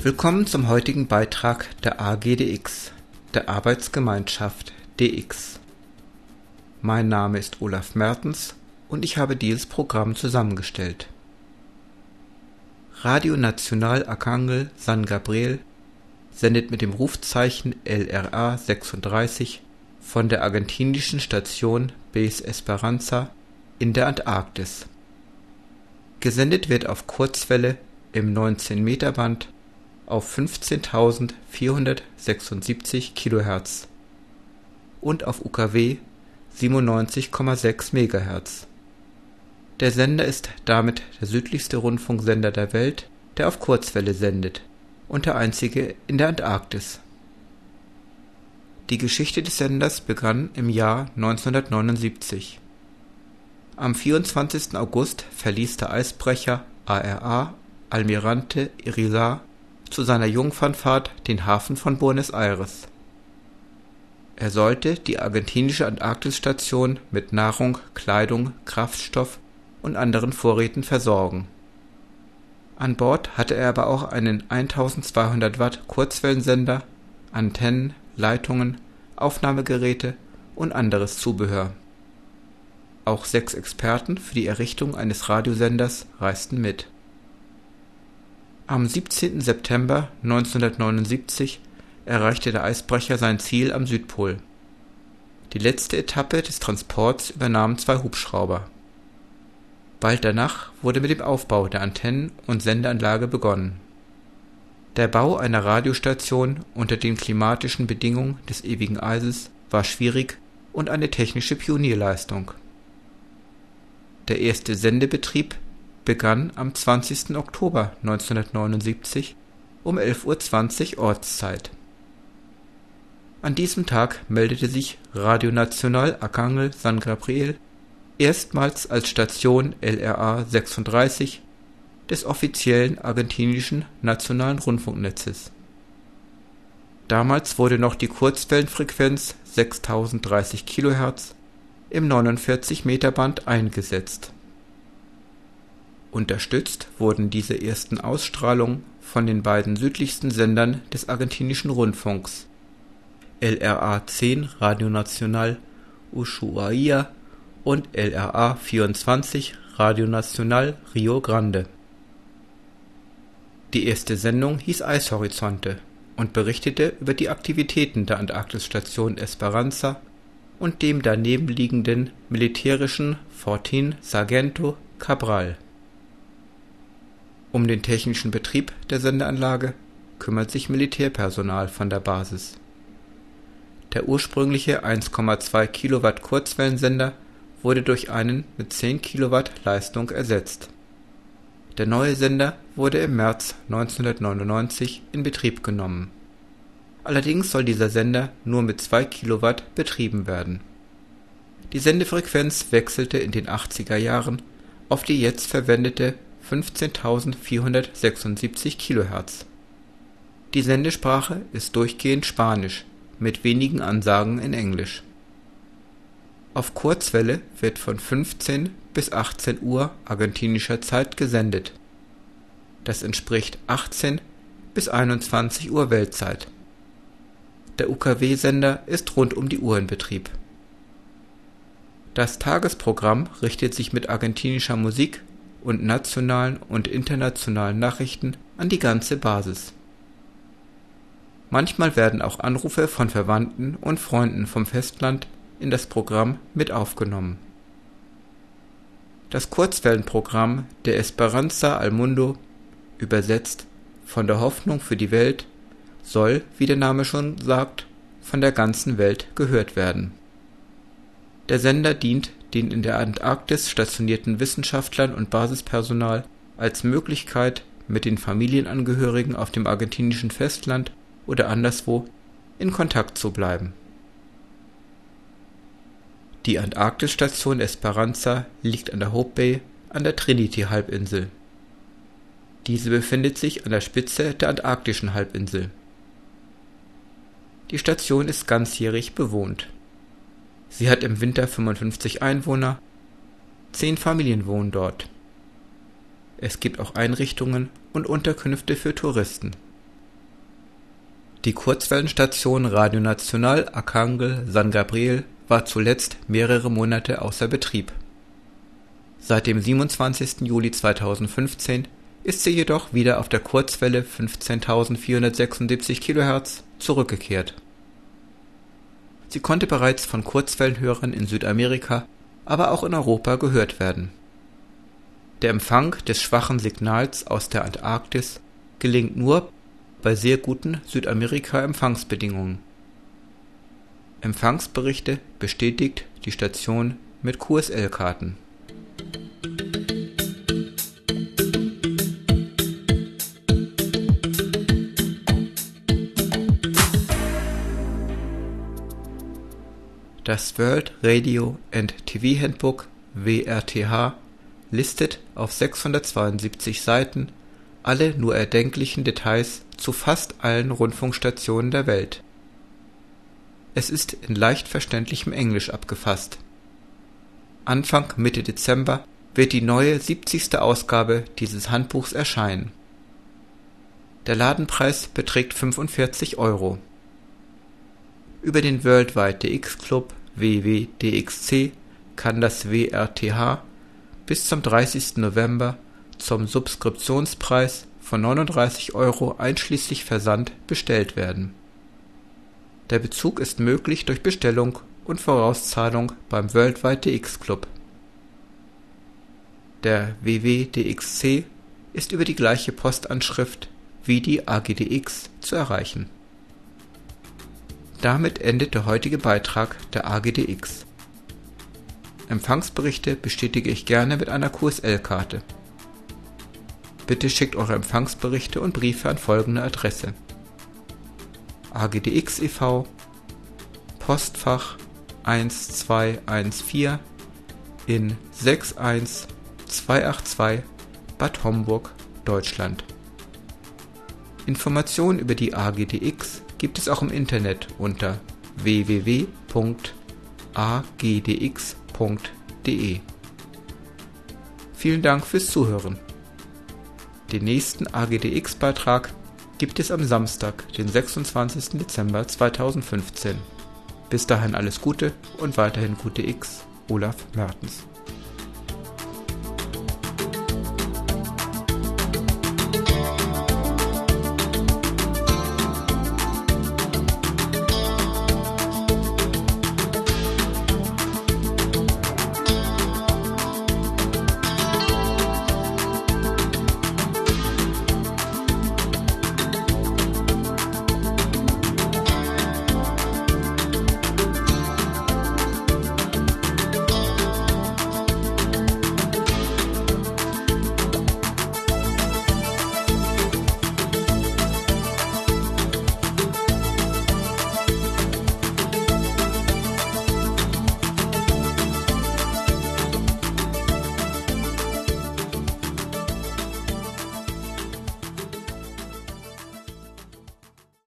Willkommen zum heutigen Beitrag der AGDX, der Arbeitsgemeinschaft DX. Mein Name ist Olaf Mertens und ich habe dieses Programm zusammengestellt. Radio Nacional Arcángel San Gabriel sendet mit dem Rufzeichen LRA 36 von der argentinischen Station Base Esperanza in der Antarktis. Gesendet wird auf Kurzwelle im 19-Meter-Band auf 15.476 kHz und auf UKW 97,6 MHz. Der Sender ist damit der südlichste Rundfunksender der Welt, der auf Kurzwelle sendet, und der einzige in der Antarktis. Die Geschichte des Senders begann im Jahr 1979. Am 24. August verließ der Eisbrecher ARA Almirante Irizar zu seiner Jungfernfahrt den Hafen von Buenos Aires. Er sollte die argentinische Antarktisstation mit Nahrung, Kleidung, Kraftstoff und anderen Vorräten versorgen. An Bord hatte er aber auch einen 1200 Watt Kurzwellensender, Antennen, Leitungen, Aufnahmegeräte und anderes Zubehör. Auch 6 Experten für die Errichtung eines Radiosenders reisten mit. Am 17. September 1979 erreichte der Eisbrecher sein Ziel am Südpol. Die letzte Etappe des Transports übernahmen 2 Hubschrauber. Bald danach wurde mit dem Aufbau der Antennen- und Sendeanlage begonnen. Der Bau einer Radiostation unter den klimatischen Bedingungen des ewigen Eises war schwierig und eine technische Pionierleistung. Der erste Sendebetrieb begann am 20. Oktober 1979 um 11:20 Uhr Ortszeit. An diesem Tag meldete sich Radio Nacional Arcángel San Gabriel erstmals als Station LRA 36 des offiziellen argentinischen nationalen Rundfunknetzes. Damals wurde noch die Kurzwellenfrequenz 6030 kHz im 49-Meter-Band eingesetzt. Unterstützt wurden diese ersten Ausstrahlungen von den beiden südlichsten Sendern des argentinischen Rundfunks, LRA 10 Radio Nacional Ushuaia und LRA 24 Radio Nacional Rio Grande. Die erste Sendung hieß Eishorizonte und berichtete über die Aktivitäten der Antarktisstation Esperanza und dem daneben liegenden militärischen Fortín Sargento Cabral. Um den technischen Betrieb der Sendeanlage kümmert sich Militärpersonal von der Basis. Der ursprüngliche 1,2 Kilowatt Kurzwellensender wurde durch einen mit 10 Kilowatt Leistung ersetzt. Der neue Sender wurde im März 1999 in Betrieb genommen. Allerdings soll dieser Sender nur mit 2 Kilowatt betrieben werden. Die Sendefrequenz wechselte in den 80er Jahren auf die jetzt verwendete 15.476 kHz. Die Sendesprache ist durchgehend Spanisch, mit wenigen Ansagen in Englisch. Auf Kurzwelle wird von 15 bis 18 Uhr argentinischer Zeit gesendet. Das entspricht 18 bis 21 Uhr Weltzeit. Der UKW-Sender ist rund um die Uhr in Betrieb. Das Tagesprogramm richtet sich mit argentinischer Musik und nationalen und internationalen Nachrichten an die ganze Basis. Manchmal werden auch Anrufe von Verwandten und Freunden vom Festland in das Programm mit aufgenommen. Das Kurzwellenprogramm der Esperanza al Mundo, übersetzt von der Hoffnung für die Welt, soll, wie der Name schon sagt, von der ganzen Welt gehört werden. Der Sender dient den in der Antarktis stationierten Wissenschaftlern und Basispersonal als Möglichkeit, mit den Familienangehörigen auf dem argentinischen Festland oder anderswo in Kontakt zu bleiben. Die Antarktisstation Esperanza liegt an der Hope Bay an der Trinity-Halbinsel. Diese befindet sich an der Spitze der antarktischen Halbinsel. Die Station ist ganzjährig bewohnt. Sie hat im Winter 55 Einwohner, 10 Familien wohnen dort. Es gibt auch Einrichtungen und Unterkünfte für Touristen. Die Kurzwellenstation Radio Nacional Arcángel San Gabriel war zuletzt mehrere Monate außer Betrieb. Seit dem 27. Juli 2015 ist sie jedoch wieder auf der Kurzwelle 15.476 kHz zurückgekehrt. Sie konnte bereits von Kurzwellenhörern in Südamerika, aber auch in Europa gehört werden. Der Empfang des schwachen Signals aus der Antarktis gelingt nur bei sehr guten Südamerika-Empfangsbedingungen. Empfangsberichte bestätigt die Station mit QSL-Karten. Das World Radio and TV Handbook (WRTH) listet auf 672 Seiten alle nur erdenklichen Details zu fast allen Rundfunkstationen der Welt. Es ist in leicht verständlichem Englisch abgefasst. Anfang Mitte Dezember wird die neue 70. Ausgabe dieses Handbuchs erscheinen. Der Ladenpreis beträgt 45 €. Über den Worldwide DX Club (WWDXC) kann das WRTH bis zum 30. November zum Subskriptionspreis von 39 € einschließlich Versand bestellt werden. Der Bezug ist möglich durch Bestellung und Vorauszahlung beim Worldwide DX Club. Der WWDXC ist über die gleiche Postanschrift wie die AGDX zu erreichen. Damit endet der heutige Beitrag der AGDX. Empfangsberichte bestätige ich gerne mit einer QSL-Karte. Bitte schickt eure Empfangsberichte und Briefe an folgende Adresse: AGDX e.V., Postfach 1214 in 61282 Bad Homburg, Deutschland. Informationen über die AGDX gibt es auch im Internet unter www.agdx.de. Vielen Dank fürs Zuhören. Den nächsten AGDX-Beitrag gibt es am Samstag, den 26. Dezember 2015. Bis dahin alles Gute und weiterhin gute X, Olaf Mertens.